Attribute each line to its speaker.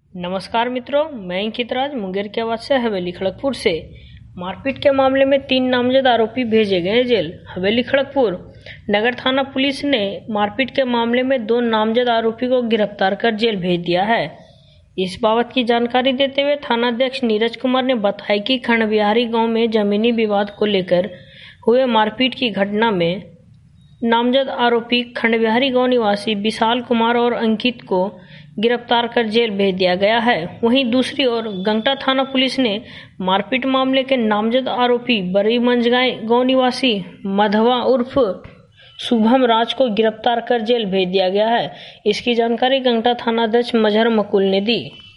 Speaker 1: नमस्कार मित्रों, मैं अंकित राज मुंगेर के आवाज से हवेली खड़गपुर से। मारपीट के मामले में 3 नामजद आरोपी भेजे गए जेल। हवेली खड़गपुर नगर थाना पुलिस ने मारपीट के मामले में 2 नामजद आरोपी को गिरफ्तार कर जेल भेज दिया है। इस बाबत की जानकारी देते हुए थानाध्यक्ष नीरज कुमार ने बताया कि खंडविहारी गांव में जमीनी विवाद को लेकर हुए मारपीट की घटना में नामजद आरोपी खंडविहारी गांव निवासी विशाल कुमार और अंकित को गिरफ्तार कर जेल भेज दिया गया है। वहीं दूसरी ओर गंगटा थाना पुलिस ने मारपीट मामले के नामजद आरोपी बरीमंजगांव गांव निवासी मधवा उर्फ शुभम राज को गिरफ्तार कर जेल भेज दिया गया है। इसकी जानकारी गंगटा थानाध्यक्ष मजहर मकुल ने दी।